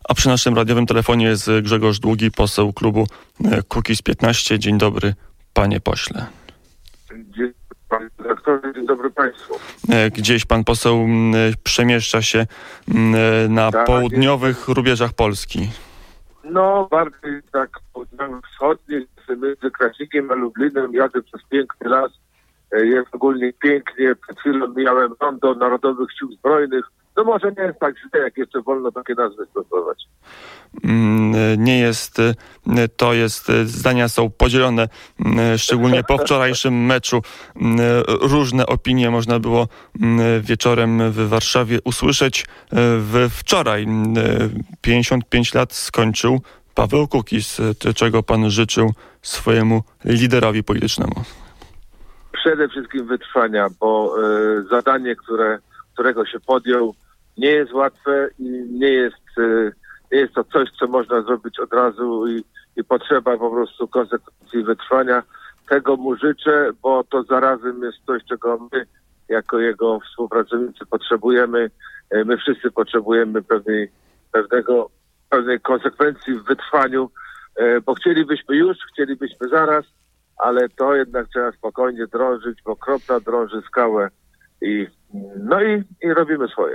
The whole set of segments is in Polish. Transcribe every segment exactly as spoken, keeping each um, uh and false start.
A przy naszym radiowym telefonie jest Grzegorz Długi, poseł klubu Kukiz piętnaście. Dzień dobry, panie pośle. Dzień, panie redaktorze, dzień dobry państwu. Gdzieś pan poseł przemieszcza się na tak, południowych jest. rubieżach Polski. No, bardziej tak południowo-wschodniej, między Kraśnikiem a Lublinem, jadę przez piękny las. Jest ogólnie pięknie. Przed chwilą mijałem rondo Narodowych Sił Zbrojnych. No może nie jest tak źle, jak jeszcze wolno takie nazwy stosować. Nie jest, to jest, zdania są podzielone, szczególnie po wczorajszym meczu. Różne opinie można było wieczorem w Warszawie usłyszeć. Wczoraj pięćdziesiąt pięć lat skończył Paweł Kukiz. Czego pan życzył swojemu liderowi politycznemu? Przede wszystkim wytrwania, bo y, zadanie, które, którego się podjął, nie jest łatwe i nie jest, y, nie jest to coś, co można zrobić od razu i, i potrzeba po prostu konsekwencji wytrwania. Tego mu życzę, bo to zarazem jest coś, czego my jako jego współpracownicy potrzebujemy. Y, my wszyscy potrzebujemy pewnej, pewnego, pewnej konsekwencji w wytrwaniu, y, bo chcielibyśmy już, chcielibyśmy zaraz, ale to jednak trzeba spokojnie drążyć, bo kropla drąży skałę i no i, i robimy swoje.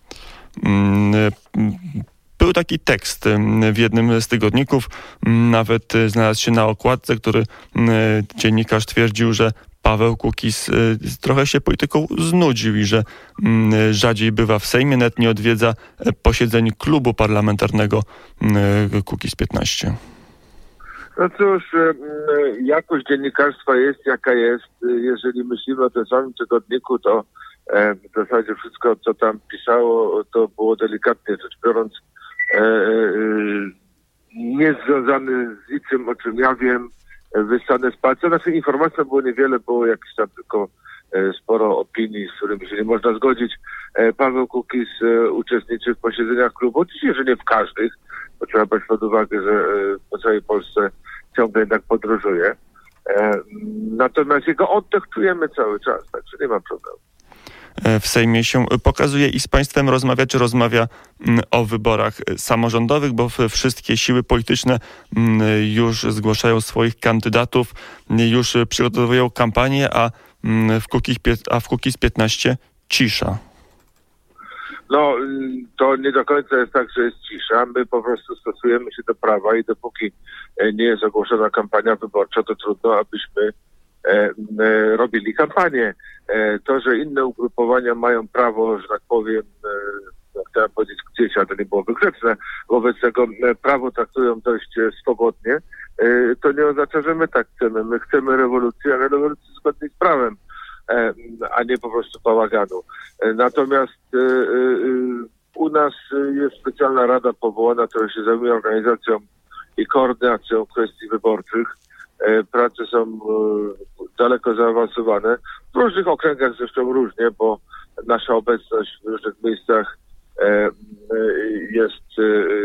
Był taki tekst w jednym z tygodników, nawet znalazł się na okładce, który dziennikarz twierdził, że Paweł Kukiz trochę się polityką znudził i że rzadziej bywa w Sejmie, nawet nie odwiedza posiedzeń klubu parlamentarnego Kukiz piętnaście. No cóż, jakość dziennikarstwa jest jaka jest. Jeżeli myślimy o tym samym tygodniku, to w zasadzie wszystko, co tam pisało, to było delikatnie rzecz biorąc nie związane z niczym, o czym ja wiem, wyssane z palca. Znaczy informacji było niewiele, było jakieś tam tylko sporo opinii, z którymi się nie można zgodzić. Paweł Kukiz uczestniczy w posiedzeniach klubu, oczywiście, że nie w każdych, bo trzeba brać pod uwagę, że po całej Polsce ciągle jednak podróżuje. Natomiast jego oddech czujemy cały czas, także nie ma problemu. W Sejmie się pokazuje i z państwem rozmawia, czy rozmawia o wyborach samorządowych, bo wszystkie siły polityczne już zgłaszają swoich kandydatów, już przygotowują kampanię, a w Kukiz, a w Kukiz piętnaście cisza. No, to nie do końca jest tak, że jest cisza. My po prostu stosujemy się do prawa i dopóki nie jest ogłoszona kampania wyborcza, to trudno, abyśmy e, e, robili kampanię. E, to, że inne ugrupowania mają prawo, że tak powiem, e, chciałem powiedzieć gdzieś, ale to nie byłoby grzeczne, wobec tego e, prawo traktują dość e, swobodnie, e, to nie oznacza, że my tak chcemy. My chcemy rewolucji, ale rewolucji zgodnej z prawem, a nie po prostu bałaganu. Natomiast u nas jest specjalna rada powołana, która się zajmuje organizacją i koordynacją kwestii wyborczych. Prace są daleko zaawansowane. W różnych okręgach zresztą różnie, bo nasza obecność w różnych miejscach jest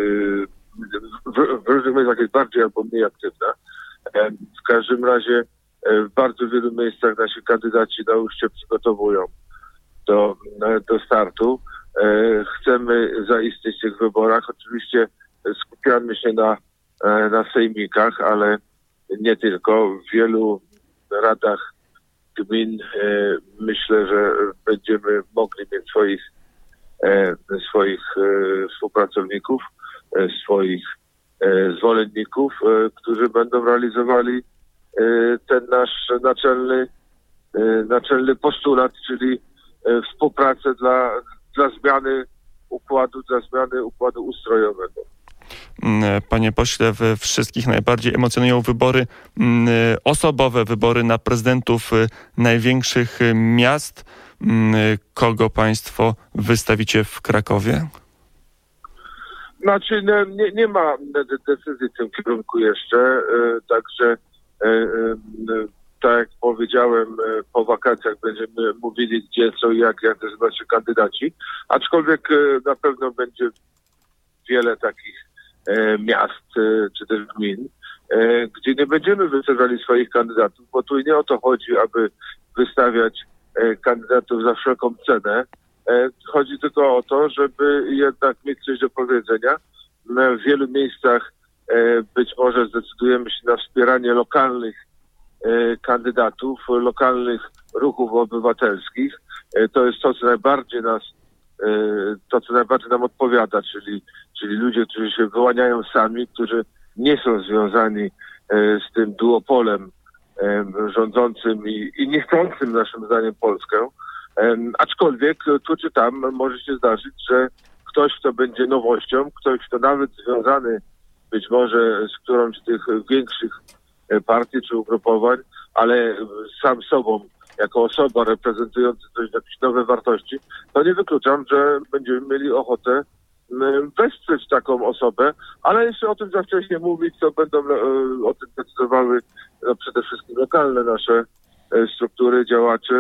w różnych miejscach jest bardziej albo mniej aktywna. W każdym razie w bardzo wielu miejscach nasi kandydaci na już się przygotowują do, do startu. Chcemy zaistnieć w tych wyborach. Oczywiście skupiamy się na, na sejmikach, ale nie tylko. W wielu radach gmin myślę, że będziemy mogli mieć swoich, swoich współpracowników, swoich zwolenników, którzy będą realizowali ten nasz naczelny, naczelny postulat, czyli współpracę dla, dla zmiany układu, dla zmiany układu ustrojowego. Panie pośle, we wszystkich najbardziej emocjonują wybory osobowe, wybory na prezydentów największych miast. Kogo państwo wystawicie w Krakowie? Znaczy nie, nie ma decyzji w tym kierunku jeszcze, także tak jak powiedziałem, po wakacjach będziemy mówili, gdzie są i jak, jak nazywa się kandydaci, aczkolwiek na pewno będzie wiele takich miast czy też gmin, gdzie nie będziemy wystawiali swoich kandydatów, bo tu nie o to chodzi, aby wystawiać kandydatów za wszelką cenę. Chodzi tylko o to, żeby jednak mieć coś do powiedzenia w wielu miejscach być może zdecydujemy się na wspieranie lokalnych kandydatów, lokalnych ruchów obywatelskich. To jest to, co najbardziej nas, to, co najbardziej nam odpowiada, czyli, czyli ludzie, którzy się wyłaniają sami, którzy nie są związani z tym duopolem rządzącym i, i niechcącym naszym zdaniem Polskę. Aczkolwiek tu czy tam może się zdarzyć, że ktoś, kto będzie nowością, ktoś, kto nawet związany być może z którąś z tych większych partii czy ugrupowań, ale sam sobą, jako osoba reprezentująca coś, jakieś nowe wartości, to nie wykluczam, że będziemy mieli ochotę wesprzeć taką osobę, ale jeszcze o tym za wcześnie mówić, co będą o tym decydowały no, przede wszystkim lokalne nasze struktury, działacze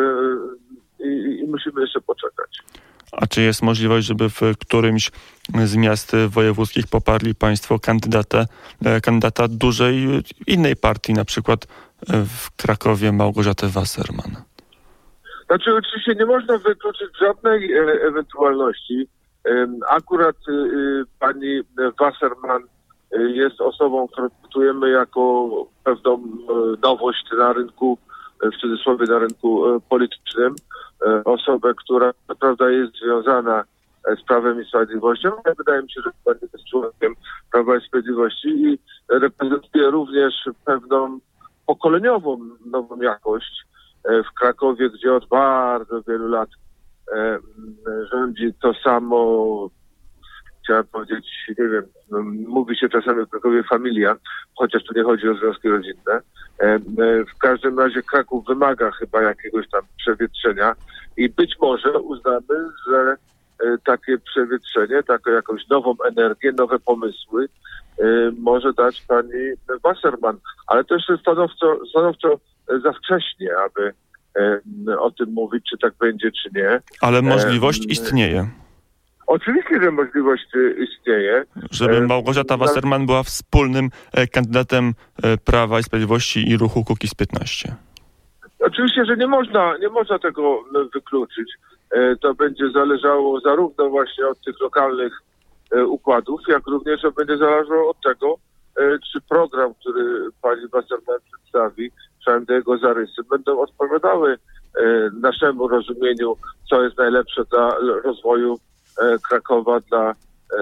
i, i musimy jeszcze poczekać. A czy jest możliwość, żeby w którymś z miast wojewódzkich poparli państwo kandydata, kandydata dużej innej partii, na przykład w Krakowie Małgorzatę Wasserman? Znaczy oczywiście nie można wykluczyć żadnej e, ewentualności. E, akurat e, pani Wasserman e, jest osobą, którą traktujemy jako pewną e, nowość na rynku, e, w cudzysłowie na rynku e, politycznym. E, osobę, która naprawdę jest związana e, z Prawem i Sprawiedliwością. Wydaje mi się, że pani jest członkiem Prawa i Sprawiedliwości i reprezentuje również pewną pokoleniową nową jakość w Krakowie, gdzie od bardzo wielu lat e, rządzi to samo, chciałem powiedzieć, nie wiem, no, mówi się czasami w Krakowie familia, chociaż tu nie chodzi o związki rodzinne. E, e, w każdym razie Kraków wymaga chyba jakiegoś tam przewietrzenia i być może uznamy, że e, takie przewietrzenie, taką jakąś nową energię, nowe pomysły e, może dać pani Wasserman. Ale to jeszcze stanowczo, stanowczo za wcześnie, aby e, o tym mówić, czy tak będzie, czy nie. Ale możliwość e, istnieje. Oczywiście, że możliwość istnieje. Żeby Małgorzata Wasserman była wspólnym kandydatem Prawa i Sprawiedliwości i ruchu Kukiz piętnaście. Oczywiście, że nie można, nie można tego wykluczyć. E, to będzie zależało zarówno właśnie od tych lokalnych e, układów, jak również to będzie zależało od tego, czy program, który pani Wasserman przedstawi, przynajmniej do jego zarysy, będą odpowiadały naszemu rozumieniu, co jest najlepsze dla rozwoju Krakowa, dla,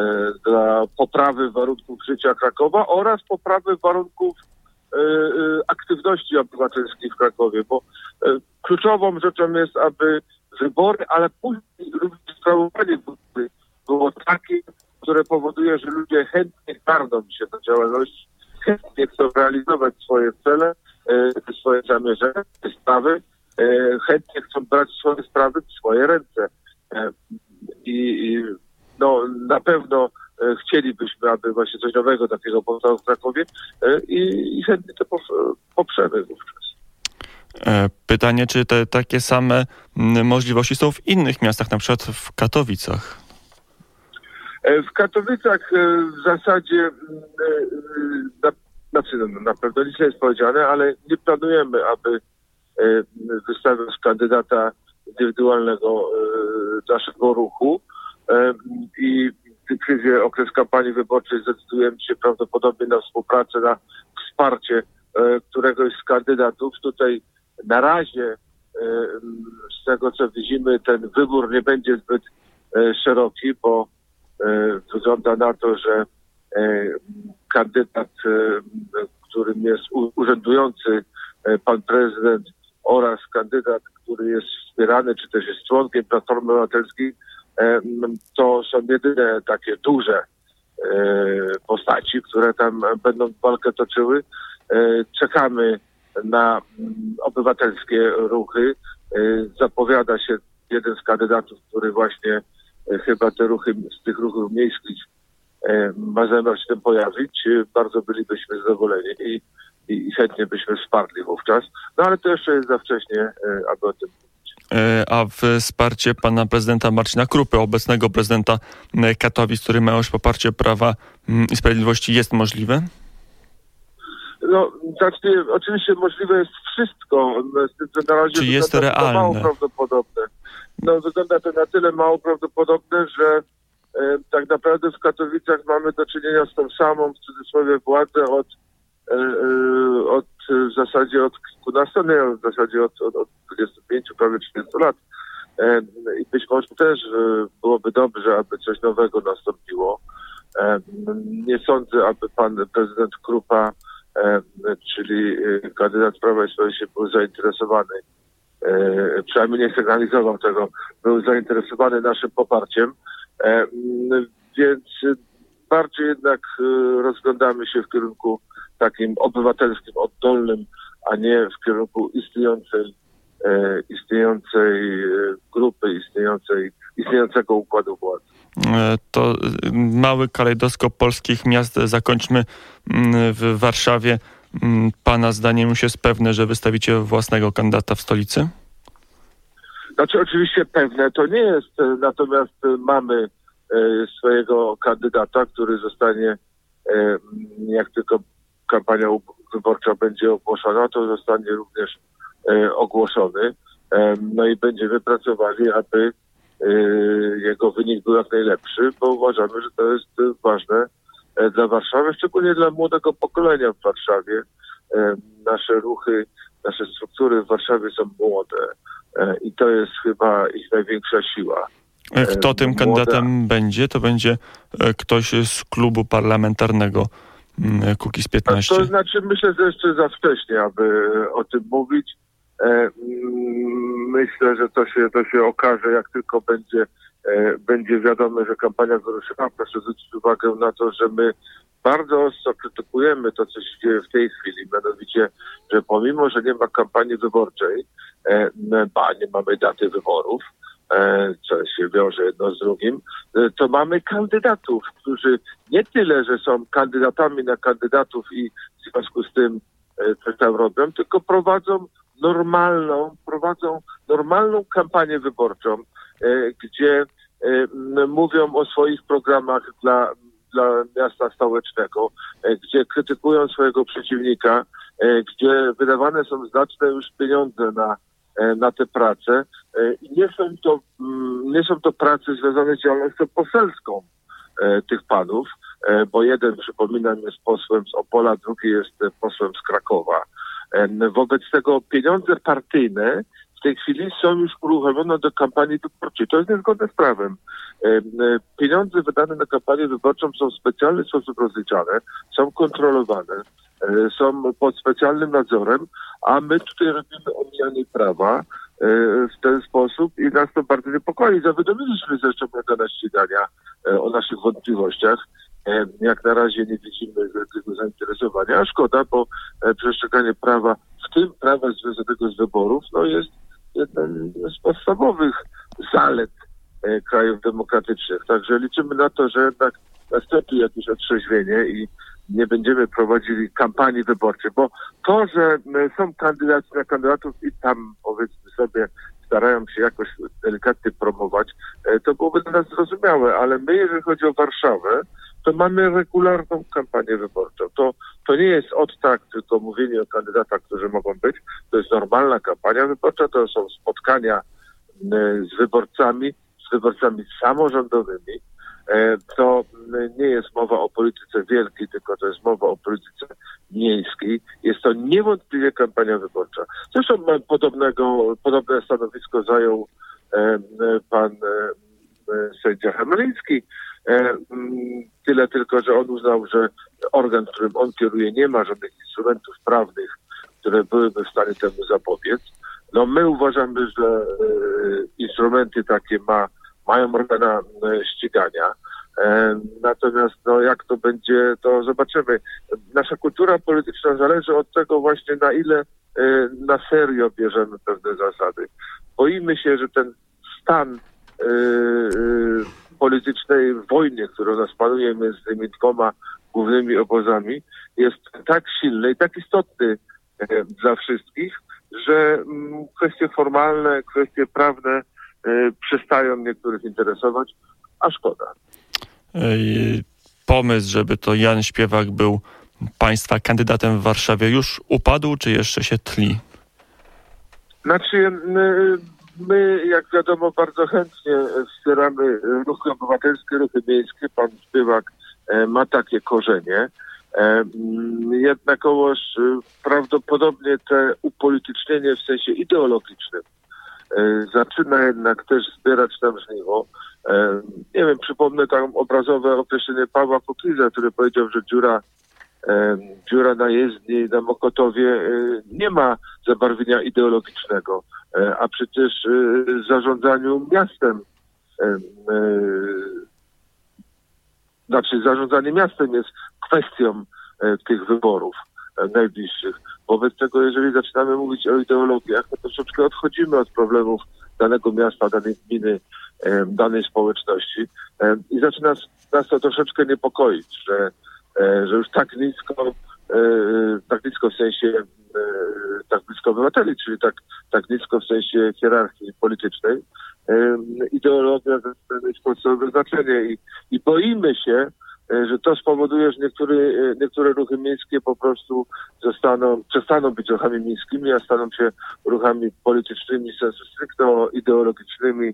dla poprawy warunków życia Krakowa oraz poprawy warunków aktywności obywatelskiej w Krakowie, bo kluczową rzeczą jest, aby wybory, ale później również sprawowanie było takie, które powoduje, że ludzie chętnie garną się do działalności, chętnie chcą realizować swoje cele, e, swoje zamierzenia, sprawy, e, chętnie chcą brać swoje sprawy w swoje ręce. E, i, I no, na pewno e, chcielibyśmy, aby właśnie coś nowego takiego powstało w Krakowie e, i, i chętnie to poprzemy wówczas. Pytanie, czy te takie same możliwości są w innych miastach, na przykład w Katowicach? W Katowicach w zasadzie na, znaczy na pewno nic nie jest powiedziane, ale nie planujemy, aby wystawiać kandydata indywidualnego naszego ruchu i w kryzysie okres kampanii wyborczej zdecydujemy się prawdopodobnie na współpracę, na wsparcie któregoś z kandydatów. Tutaj na razie z tego co widzimy ten wybór nie będzie zbyt szeroki, bo wygląda na to, że kandydat, którym jest urzędujący pan prezydent oraz kandydat, który jest wspierany, czy też jest członkiem Platformy Obywatelskiej, to są jedyne takie duże postaci, które tam będą walkę toczyły. Czekamy na obywatelskie ruchy. Zapowiada się jeden z kandydatów, który właśnie chyba te ruchy, z tych ruchów miejskich ma zamiar się tym pojawić. Bardzo bylibyśmy zadowoleni i, i, i chętnie byśmy wsparli wówczas. No ale to jeszcze jest za wcześnie, aby o tym mówić. A wsparcie pana prezydenta Marcina Krupy, obecnego prezydenta Katowic, który ma już poparcie Prawa i Sprawiedliwości, jest możliwe? No, znaczy, oczywiście możliwe jest wszystko. Z tym, że na razie Czy jest realne? To mało prawdopodobne. No, wygląda to na tyle mało prawdopodobne, że tak naprawdę w Katowicach mamy do czynienia z tą samą, w cudzysłowie, władzę od, od w zasadzie od kilkunastu, nie, w zasadzie od, od, od dwudziestu pięciu, prawie trzydziestu lat. I być może też byłoby dobrze, aby coś nowego nastąpiło. Nie sądzę, aby pan prezydent Krupa, czyli kandydat Prawa i Sprawiedliwości, był zainteresowany, przynajmniej nie sygnalizował tego, był zainteresowany naszym poparciem, więc bardziej jednak rozglądamy się w kierunku takim obywatelskim, oddolnym, a nie w kierunku istniejącej, istniejącej grupy, istniejącej, istniejącego układu władzy. To mały kalejdoskop polskich miast zakończmy w Warszawie. Pana zdaniem już jest pewne, że wystawicie własnego kandydata w stolicy? Znaczy oczywiście pewne to nie jest, natomiast mamy swojego kandydata, który zostanie, jak tylko kampania wyborcza będzie ogłoszona, to zostanie również ogłoszony. No i będziemy pracowali, aby jego wynik był jak najlepszy, bo uważamy, że to jest ważne dla Warszawy, szczególnie dla młodego pokolenia w Warszawie. Nasze ruchy, nasze struktury w Warszawie są młode i to jest chyba ich największa siła. Kto tym Młoda... kandydatem będzie? To będzie ktoś z klubu parlamentarnego Kukiz piętnaście? To znaczy, myślę, że jeszcze za wcześnie, aby o tym mówić. Myślę, że to się, to się okaże, jak tylko będzie, będzie wiadome, że kampania wyruszyła. Proszę zwrócić uwagę na to, że my bardzo ostro krytykujemy to, co się dzieje w tej chwili, mianowicie, że pomimo, że nie ma kampanii wyborczej, ba, nie mamy daty wyborów, co się wiąże jedno z drugim, to mamy kandydatów, którzy nie tyle, że są kandydatami na kandydatów i w związku z tym coś tam robią, tylko prowadzą normalną, prowadzą normalną kampanię wyborczą, gdzie mówią o swoich programach dla, dla miasta stołecznego, gdzie krytykują swojego przeciwnika, gdzie wydawane są znaczne już pieniądze na, na te prace. I nie są to, nie są to prace związane z działalnością poselską tych panów, bo jeden, przypominam, jest posłem z Opola, drugi jest posłem z Krakowa. Wobec tego pieniądze partyjne w tej chwili są już uruchomione do kampanii wyborczej. To jest niezgodne z prawem. Pieniądze wydane na kampanię wyborczą są w specjalny sposób rozliczane, są kontrolowane, są pod specjalnym nadzorem, a my tutaj robimy omijanie prawa w ten sposób i nas to bardzo niepokoi. Zawiadomiliśmy zresztą organa ścigania o naszych wątpliwościach. Jak na razie nie widzimy wielkiego zainteresowania, a szkoda, bo przestrzeganie prawa, w tym prawa związanego z wyborów, no jest jednym z podstawowych zalet krajów demokratycznych. Także liczymy na to, że jednak nastąpi jakieś otrzeźwienie i nie będziemy prowadzili kampanii wyborczej, bo to, że są kandydaci na kandydatów i tam, powiedzmy sobie, starają się jakoś delikatnie promować, to byłoby dla nas zrozumiałe, ale my, jeżeli chodzi o Warszawę, to mamy regularną kampanię wyborczą. To, to nie jest od tak, tylko mówienie o kandydatach, którzy mogą być. To jest normalna kampania wyborcza, to są spotkania z wyborcami, z wyborcami samorządowymi. To nie jest mowa o polityce wielkiej, tylko to jest mowa o polityce miejskiej. Jest to niewątpliwie kampania wyborcza. Zresztą podobnego, podobne stanowisko zajął pan sędzia Chemeriński. Tyle tylko, że on uznał, że organ, którym on kieruje, nie ma żadnych instrumentów prawnych, które byłyby w stanie temu zapobiec. No my uważamy, że instrumenty takie ma, mają organa ścigania. Natomiast no, jak to będzie, to zobaczymy. Nasza kultura polityczna zależy od tego właśnie, na ile na serio bierzemy pewne zasady. Boimy się, że ten stan politycznej wojny, która nas panuje między tymi dwoma głównymi obozami, jest tak silny i tak istotny dla wszystkich, że kwestie formalne, kwestie prawne przestają niektórych interesować, a szkoda. Pomysł, żeby to Jan Śpiewak był państwa kandydatem w Warszawie, już upadł, czy jeszcze się tli? Znaczy, my, jak wiadomo, bardzo chętnie wspieramy ruchy obywatelskie, ruchy miejskie. Pan Śpiewak ma takie korzenie. Jednakowoż prawdopodobnie te upolitycznienie w sensie ideologicznym zaczyna jednak też zbierać nam żniwo. Nie wiem, przypomnę tam obrazowe określenie Pawła Kukiza, który powiedział, że dziura, dziura na jezdni na Mokotowie nie ma zabarwienia ideologicznego, a przecież w zarządzaniu miastem, znaczy zarządzanie miastem jest kwestią tych wyborów najbliższych. Wobec tego, jeżeli zaczynamy mówić o ideologiach, to troszeczkę odchodzimy od problemów danego miasta, danej gminy, danej społeczności i zaczyna nas to troszeczkę niepokoić, że, że już tak nisko, tak nisko w sensie, tak blisko obywateli, czyli tak, tak nisko w sensie hierarchii politycznej, ideologia zaczyna mieć podstawowe znaczenie i, i boimy się, że to spowoduje, że niektóre, niektóre ruchy miejskie po prostu zostaną, przestaną być ruchami miejskimi, a staną się ruchami politycznymi, sensu stricto ideologicznymi.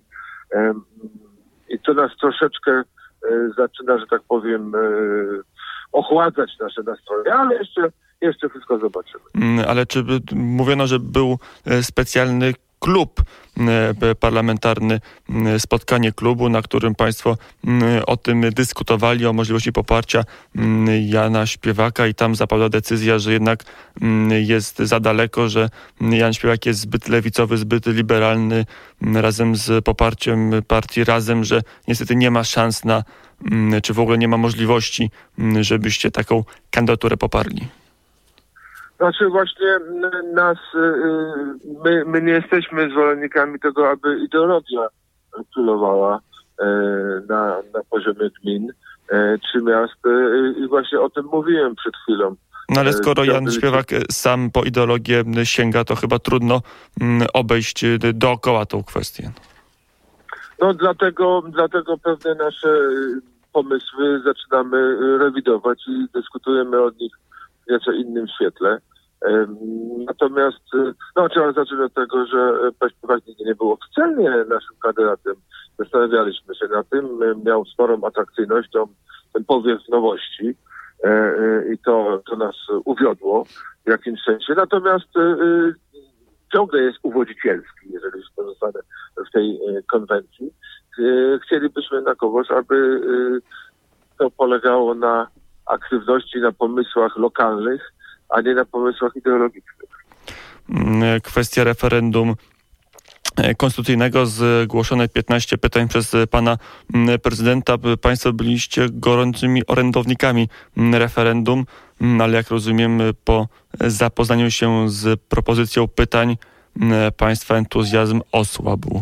I to nas troszeczkę zaczyna, że tak powiem, ochładzać nasze nastroje, ale jeszcze, jeszcze wszystko zobaczymy. Ale czy mówiono, że był specjalny klub parlamentarny, spotkanie klubu, na którym państwo o tym dyskutowali, o możliwości poparcia Jana Śpiewaka i tam zapadła decyzja, że jednak jest za daleko, że Jan Śpiewak jest zbyt lewicowy, zbyt liberalny razem z poparciem partii Razem, że niestety nie ma szans na, czy w ogóle nie ma możliwości, żebyście taką kandydaturę poparli. Znaczy właśnie nas, my, my nie jesteśmy zwolennikami tego, aby ideologia królowała na, na poziomie gmin czy miast i właśnie o tym mówiłem przed chwilą. No ale skoro Jan Śpiewak sam po ideologię sięga, to chyba trudno obejść dookoła tą kwestię. No dlatego, dlatego pewne nasze pomysły zaczynamy rewidować i dyskutujemy o nich w nieco innym świetle. Natomiast no, trzeba zacząć od tego, że pan Śpiewak nigdy nie był oficjalnie naszym kandydatem. Zastanawialiśmy się na tym. Miał sporą atrakcyjność, ten powiew nowości i to, to nas uwiodło w jakimś sensie. Natomiast ciągle jest uwodzicielski, jeżeli pozostanę w tej konwencji. Chcielibyśmy jednakowoż, aby to polegało na aktywności, na pomysłach lokalnych, a nie na pomysłach ideologicznych. Kwestia referendum konstytucyjnego, zgłoszone piętnaście pytań przez pana prezydenta. Państwo byliście gorącymi orędownikami referendum, ale jak rozumiem, po zapoznaniu się z propozycją pytań państwa entuzjazm osłabł.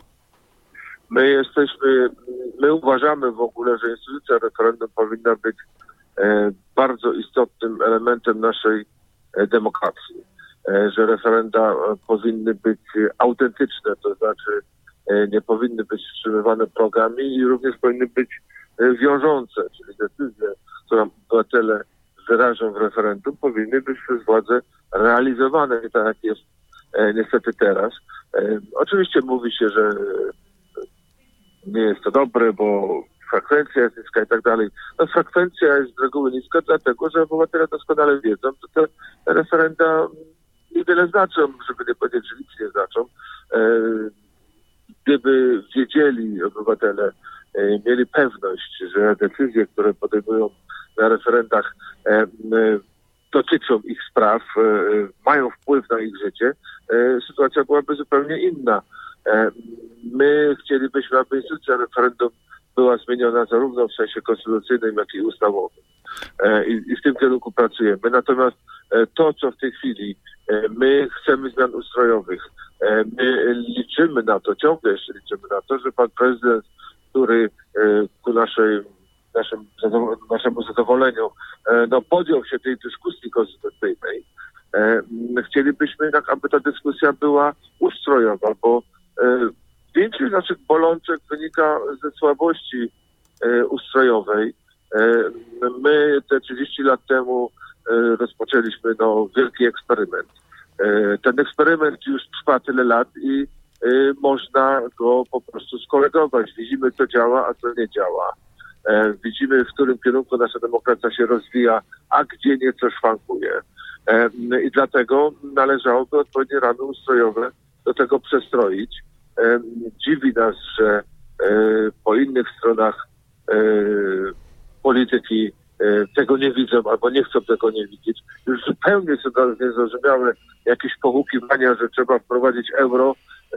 My jesteśmy, my uważamy w ogóle, że instytucja referendum powinna być e, bardzo istotnym elementem naszej e, demokracji. E, że referenda e, powinny być autentyczne, to znaczy e, nie powinny być wstrzymywane progami i również powinny być e, wiążące, czyli decyzje, którą obywatele wyrażą w referendum, powinny być przez władze realizowane, nie tak jak jest e, niestety teraz. E, oczywiście mówi się, że nie jest to dobre, bo frekwencja jest niska i tak dalej. No frekwencja jest z reguły niska dlatego, że obywatele doskonale wiedzą, że te referenda niewiele znaczą, żeby nie powiedzieć, że nic nie znaczą. Gdyby wiedzieli obywatele, mieli pewność, że decyzje, które podejmują na referendach dotyczą ich spraw, mają wpływ na ich życie, sytuacja byłaby zupełnie inna. My chcielibyśmy, aby instytucja referendum była zmieniona zarówno w sensie konstytucyjnym, jak i ustawowym. I, i w tym kierunku pracujemy. Natomiast to, co w tej chwili my chcemy zmian ustrojowych, my liczymy na to, ciągle jeszcze liczymy na to, że pan prezydent, który ku naszej, naszym, naszemu zadowoleniu no, podjął się tej dyskusji konstytucyjnej, chcielibyśmy jednak, aby ta dyskusja była ustrojowa, bo większość naszych bolączek wynika ze słabości e, ustrojowej. E, my te trzydzieści lat temu e, rozpoczęliśmy no, wielki eksperyment. E, ten eksperyment już trwa tyle lat i można go po prostu skoregować. Widzimy, co działa, a co nie działa. Widzimy, w którym kierunku nasza demokracja się rozwija, a gdzie nieco szwankuje. I dlatego należałoby odpowiednie ramy ustrojowe do tego przestroić. Dziwi nas, że po innych stronach polityki tego nie widzą albo nie chcą tego nie widzieć. Już zupełnie są niezrozumiałe jakieś pohukiwania, że trzeba wprowadzić euro.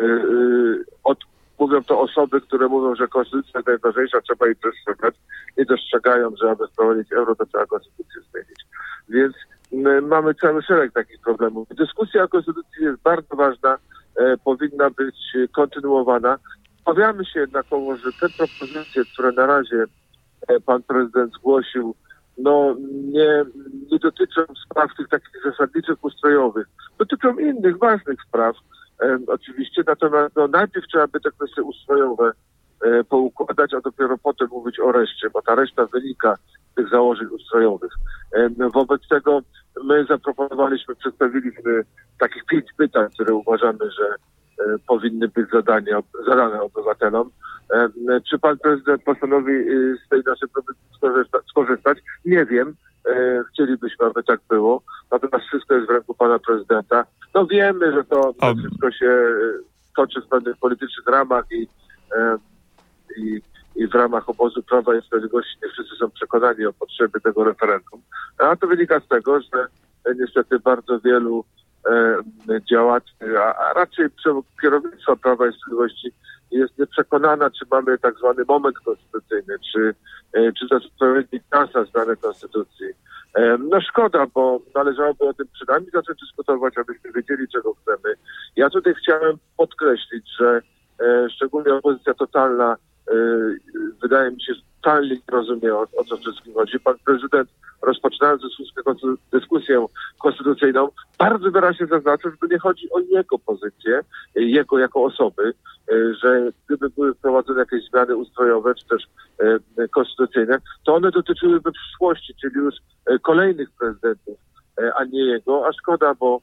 Od, mówią to osoby, które mówią, że konstytucja jest najważniejsza, trzeba jej przestrzegać. Nie dostrzegają, że aby wprowadzić euro, to trzeba konstytucję zmienić. Więc my mamy cały szereg takich problemów. Dyskusja o konstytucji jest bardzo ważna, e, powinna być kontynuowana. Obawiamy się jednakowo, że te propozycje, które na razie e, pan prezydent zgłosił, no nie, nie dotyczą spraw tych takich zasadniczych, ustrojowych. Dotyczą innych ważnych spraw e, oczywiście, natomiast no, najpierw trzeba by te kwestie ustrojowe e, poukładać, a dopiero potem mówić o reszcie, bo ta reszta wynika z tych założeń ustrojowych. E, wobec tego my zaproponowaliśmy, przedstawiliśmy takich pięć pytań, które uważamy, że e, powinny być zadania, zadane obywatelom. E, czy pan prezydent postanowi e, z tej naszej propozycji skorzysta, skorzystać? Nie wiem. E, chcielibyśmy, aby tak było. Natomiast wszystko jest w ręku pana prezydenta. No wiemy, że to A... wszystko się toczy w pewnych politycznych ramach i, e, i, i w ramach obozu Prawa i Sprawiedliwości nie wszyscy są przekonani o potrzebie tego referendum. A to wynika z tego, że niestety bardzo wielu e, działaczy, a, a raczej kierownictwo Prawa i Sprawiedliwości jest nieprzekonana, czy mamy tak zwany moment konstytucyjny, czy, e, czy to jest odpowiedni czas na zmianę konstytucji. E, no szkoda, bo należałoby o tym przynajmniej zacząć dyskutować, abyśmy wiedzieli, czego chcemy. Ja tutaj chciałem podkreślić, że e, szczególnie opozycja totalna e, wydaje mi się, że totalnie nie rozumie, o, o co wszystkim chodzi. Pan prezydent, rozpoczynając dyskusję, dyskusję konstytucyjną, bardzo wyraźnie zaznaczył, że to nie chodzi o jego pozycję, jego jako osoby, że gdyby były wprowadzone jakieś zmiany ustrojowe, czy też konstytucyjne, to one dotyczyłyby przyszłości, czyli już kolejnych prezydentów, a nie jego, a szkoda, bo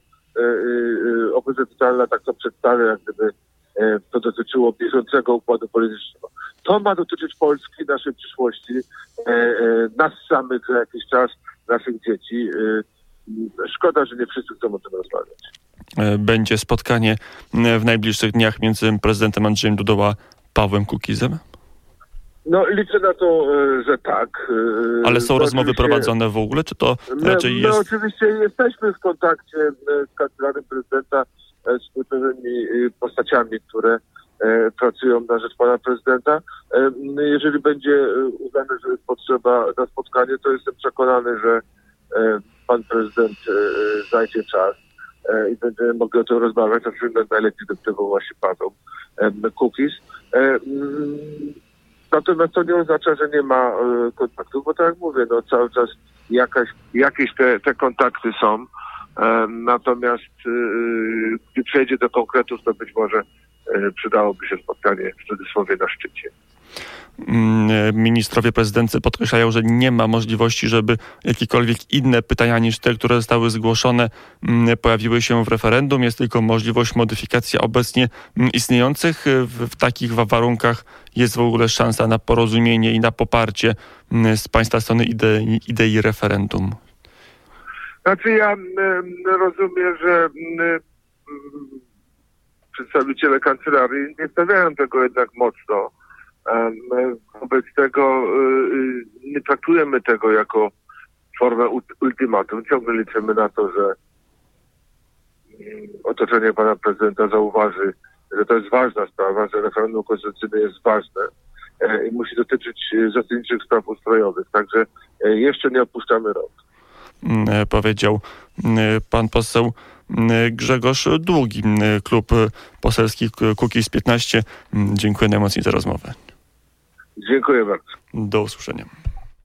opozycja totalna tak to przedstawia, jak gdyby to dotyczyło bieżącego układu politycznego. To ma dotyczyć Polski, naszej przyszłości, e, e, nas samych za jakiś czas, naszych dzieci. E, szkoda, że nie wszyscy chcą o tym rozmawiać. Będzie spotkanie w najbliższych dniach między prezydentem Andrzejem Dudą a Pawłem Kukizem? No liczę na to, że tak. Ale są to rozmowy prowadzone w ogóle, czy to raczej my, jest... My oczywiście jesteśmy w kontakcie z kancelarzem prezydenta, z kluczowymi postaciami, które pracują na rzecz pana prezydenta. Jeżeli będzie uznane, że jest potrzeba na spotkanie, to jestem przekonany, że pan prezydent znajdzie czas i będziemy mogli o tym rozmawiać, a czym najlepiej dyktywał właśnie Paweł Kukiz. Natomiast to nie oznacza, że nie ma kontaktów, bo tak jak mówię, no cały czas jakaś, jakieś te, te kontakty są. Natomiast gdy przejdzie do konkretów, to być może przydałoby się spotkanie w cudzysłowie na szczycie. Ministrowie prezydency podkreślają, że nie ma możliwości, żeby jakiekolwiek inne pytania niż te, które zostały zgłoszone, pojawiły się w referendum. Jest tylko możliwość modyfikacji obecnie istniejących. W, w takich warunkach jest w ogóle szansa na porozumienie i na poparcie z państwa strony idei, idei referendum. Znaczy ja m, rozumiem, że m, przedstawiciele kancelarii nie stawiają tego jednak mocno. Wobec tego nie traktujemy tego jako formę ultimatum. Ciągle liczymy na to, że otoczenie pana prezydenta zauważy, że to jest ważna sprawa, że referendum konstytucyjne jest ważne i musi dotyczyć zasadniczych spraw ustrojowych. Także jeszcze nie opuszczamy rąk. Powiedział pan poseł Grzegorz Długi, klub poselski Kukiz piętnaście. Dziękuję najmocniej za rozmowę. Dziękuję bardzo. Do usłyszenia.